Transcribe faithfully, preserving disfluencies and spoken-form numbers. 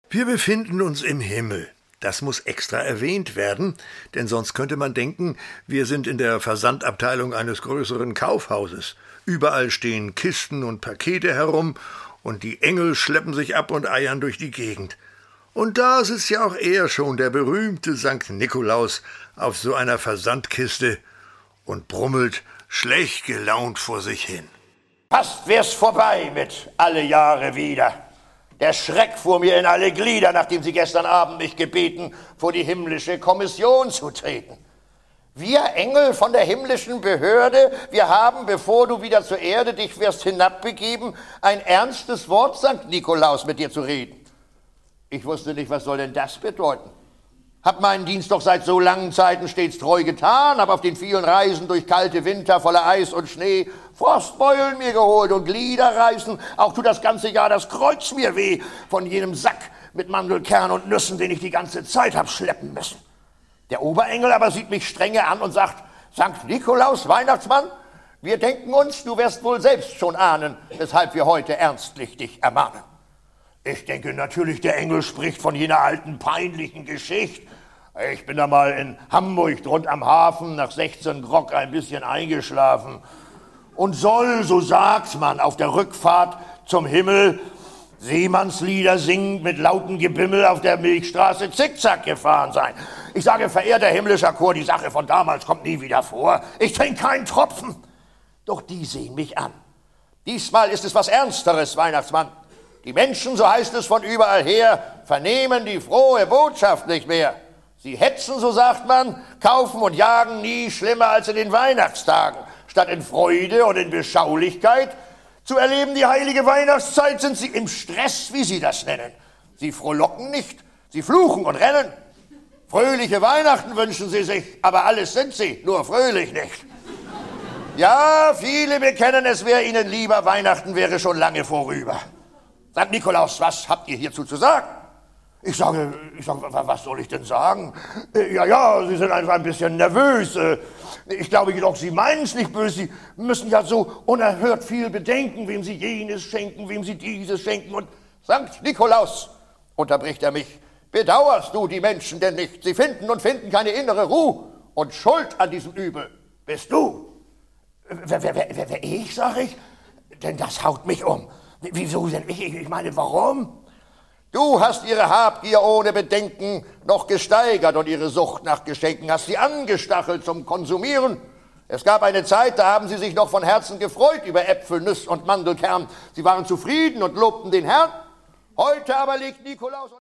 Wir befinden uns im Himmel. Das muss extra erwähnt werden, denn sonst könnte man denken, wir sind in der Versandabteilung eines größeren Kaufhauses. Überall stehen Kisten und Pakete herum und die Engel schleppen sich ab und eiern durch die Gegend. Und da sitzt ja auch er schon, der berühmte Sankt Nikolaus, auf so einer Versandkiste und brummelt schlecht gelaunt vor sich hin. Fast wär's vorbei mit alle Jahre wieder. Der Schreck fuhr mir in alle Glieder, nachdem Sie gestern Abend mich gebeten, vor die himmlische Kommission zu treten. Wir Engel von der himmlischen Behörde, wir haben, bevor du wieder zur Erde dich wirst hinabbegeben, ein ernstes Wort, Sankt Nikolaus, mit dir zu reden. Ich wusste nicht, was soll denn das bedeuten? Hab meinen Dienst doch seit so langen Zeiten stets treu getan, hab auf den vielen Reisen durch kalte Winter voller Eis und Schnee Frostbeulen mir geholt und Glieder reißen, auch tut das ganze Jahr das Kreuz mir weh von jenem Sack mit Mandelkern und Nüssen, den ich die ganze Zeit hab schleppen müssen. Der Oberengel aber sieht mich strenge an und sagt, Sankt Nikolaus, Weihnachtsmann, wir denken uns, du wirst wohl selbst schon ahnen, weshalb wir heute ernstlich dich ermahnen. Ich denke natürlich, der Engel spricht von jener alten peinlichen Geschichte. Ich bin da mal in Hamburg rund am Hafen nach sechzehn Grog ein bisschen eingeschlafen und soll, so sagt man, auf der Rückfahrt zum Himmel Seemannslieder singend mit lautem Gebimmel auf der Milchstraße zickzack gefahren sein. Ich sage, verehrter himmlischer Chor, die Sache von damals kommt nie wieder vor. Ich trinke keinen Tropfen. Doch die sehen mich an. Diesmal ist es was Ernsteres, Weihnachtsmann. Die Menschen, so heißt es von überall her, vernehmen die frohe Botschaft nicht mehr. Sie hetzen, so sagt man, kaufen und jagen nie schlimmer als in den Weihnachtstagen. Statt in Freude und in Beschaulichkeit zu erleben die heilige Weihnachtszeit, sind sie im Stress, wie sie das nennen. Sie frohlocken nicht, sie fluchen und rennen. Fröhliche Weihnachten wünschen sie sich, aber alles sind sie, nur fröhlich nicht. Ja, viele bekennen, es wäre ihnen lieber, Weihnachten wäre schon lange vorüber. Sankt Nikolaus, was habt ihr hierzu zu sagen? Ich sage, ich sage, was soll ich denn sagen? Ja, ja, Sie sind einfach ein bisschen nervös. Ich glaube jedoch, Sie meinen es nicht böse. Sie müssen ja so unerhört viel bedenken, wem Sie jenes schenken, wem Sie dieses schenken. Und Sankt Nikolaus, unterbricht er mich, bedauerst du die Menschen denn nicht? Sie finden und finden keine innere Ruhe. Und schuld an diesem Übel bist du. Wer, wer, wer, wer ich, sag ich? Denn das haut mich um. Wieso denn ich? Ich meine, warum? Du hast ihre Habgier ohne Bedenken noch gesteigert und ihre Sucht nach Geschenken hast sie angestachelt zum Konsumieren. Es gab eine Zeit, da haben sie sich noch von Herzen gefreut über Äpfel, Nüsse und Mandelkern. Sie waren zufrieden und lobten den Herrn. Heute aber legt Nikolaus